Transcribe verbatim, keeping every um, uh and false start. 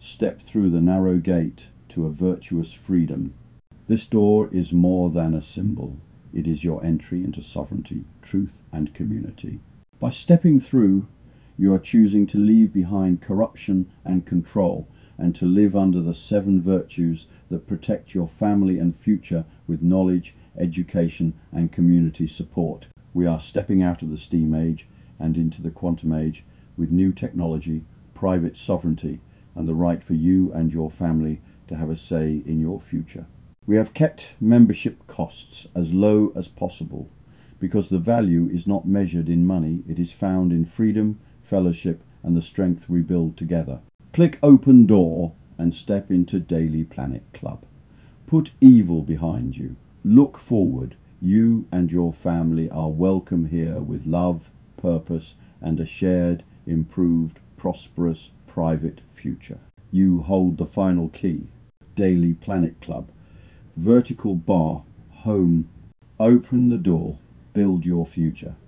step through the narrow gate to a virtuous freedom. This door is more than a symbol. It is your entry into sovereignty, truth, and community. By stepping through, you are choosing to leave behind corruption and control, and to live under the seven virtues that protect your family and future with knowledge, education, and community support. We are stepping out of the steam age and into the quantum age with new technology, private sovereignty, and the right for you and your family to have a say in your future. We have kept membership costs as low as possible because the value is not measured in money, it is found in freedom, fellowship, and the strength we build together. Click Open Door and step into Daily Planet Club. Put evil behind you. Look forward. You and your family are welcome here with love, purpose, and a shared, improved, prosperous, private future. You hold the final key. Daily Planet Club. Vertical bar. Home. Open the door. Build your future.